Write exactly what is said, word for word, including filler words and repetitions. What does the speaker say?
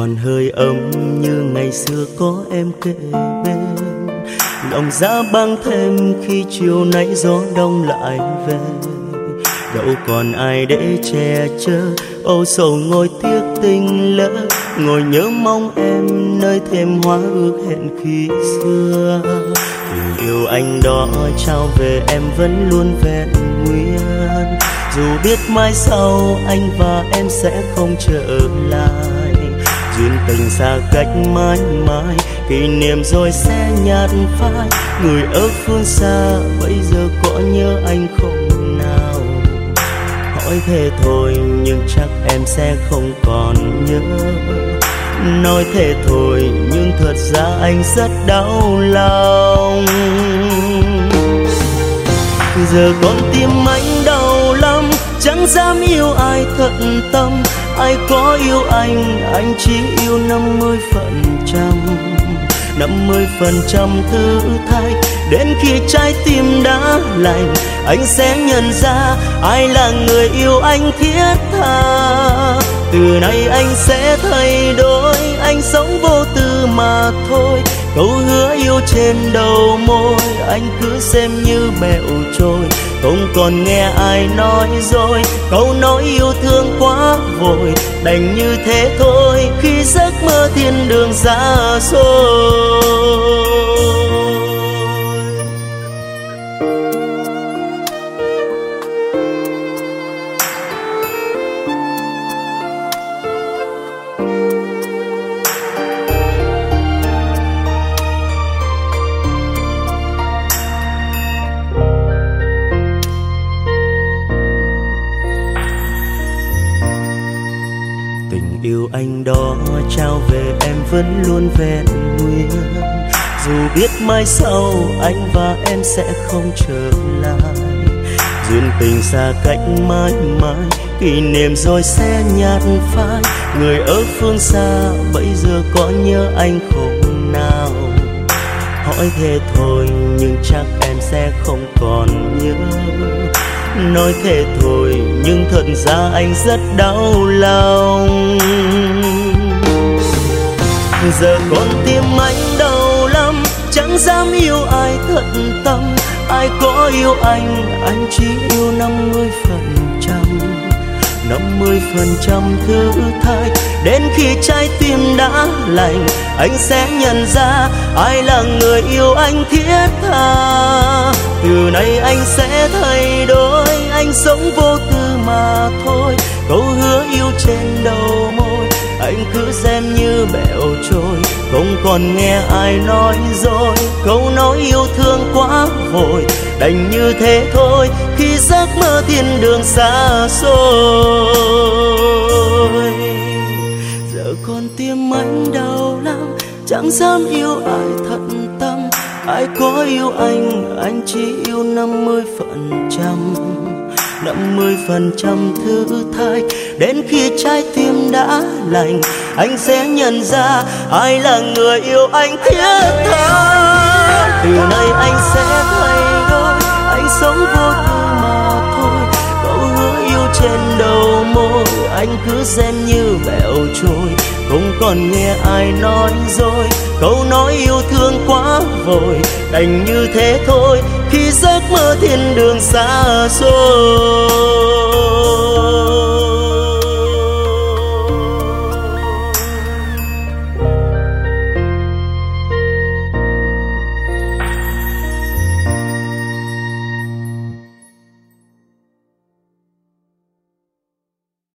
còn hơi ấm như ngày xưa có em kề bên. Lòng giá băng thêm khi chiều nay gió đông lại về. Đâu còn ai để che chở, âu sầu ngồi tiếc tình lỡ, ngồi nhớ mong em nơi thềm hoa ước hẹn khi xưa. Tình yêu anh đó trao về em vẫn luôn vẹn nguyên, dù biết mai sau anh và em sẽ không trở lại. Duyên tình xa cách mãi mãi, kỷ niệm rồi sẽ nhạt phai. Người ở phương xa bây giờ có nhớ anh không nào? Hỏi thế thôi nhưng chắc em sẽ không còn nhớ. Nói thế thôi nhưng thật ra anh rất đau lòng. Giờ con tim anh đau lắm, chẳng dám yêu ai thật tâm. Ai có yêu anh, anh chỉ yêu năm mươi phần trăm. Năm mươi phần trăm thử thách, đến khi trái tim đã lạnh, anh sẽ nhận ra ai là người yêu anh thiết tha. Từ nay anh sẽ thay đổi, anh sống vô tư mà thôi. Câu hứa yêu trên đầu môi, anh cứ xem như bẹo trôi. Không còn nghe ai nói dối, câu nói yêu thương quá vội. Đành như thế thôi khi giấc mơ thiên đường xa xôi. Yêu anh đó trao về em vẫn luôn vẹn nguyên, dù biết mai sau anh và em sẽ không trở lại. Duyên tình xa cách mãi mãi, kỷ niệm rồi sẽ nhạt phai. Người ở phương xa bây giờ có nhớ anh không nào? Hỏi thế thôi nhưng chắc em sẽ không còn nhớ. Nói thế thôi nhưng thật ra anh rất đau lòng. Giờ con tim anh đau lắm, chẳng dám yêu ai thật tâm. Ai có yêu anh, anh chỉ yêu năm mươi phần trăm. Năm mươi phần trăm thử thách, đến khi trái tim đã lạnh, anh sẽ nhận ra ai là người yêu anh thiết tha. Từ nay anh sẽ thay đổi, anh sống vô tư mà thôi. Câu hứa yêu trên đầu môi, anh cứ xem như bẹo trôi. Không còn nghe ai nói dối, câu nói yêu thương quá vội. Đành như thế thôi khi giấc mơ thiên đường xa xôi. Giờ con tim anh đau lắm, chẳng dám yêu ai thật tâm. Ai có yêu anh, anh chỉ yêu năm mươi phần trăm. Năm mươi phần trăm thử thách, đến khi trái tim đã lạnh, anh sẽ nhận ra ai là người yêu anh thiết tha. Từ nay anh sẽ thay đổi, anh sống vô tư mà thôi. Câu hứa yêu trên đầu môi, anh cứ xem như bẹo trôi. Không còn nghe ai nói dối, câu nói yêu thương quá vội. Đành như thế thôi khi giấc mơ thiên đường xa xôi.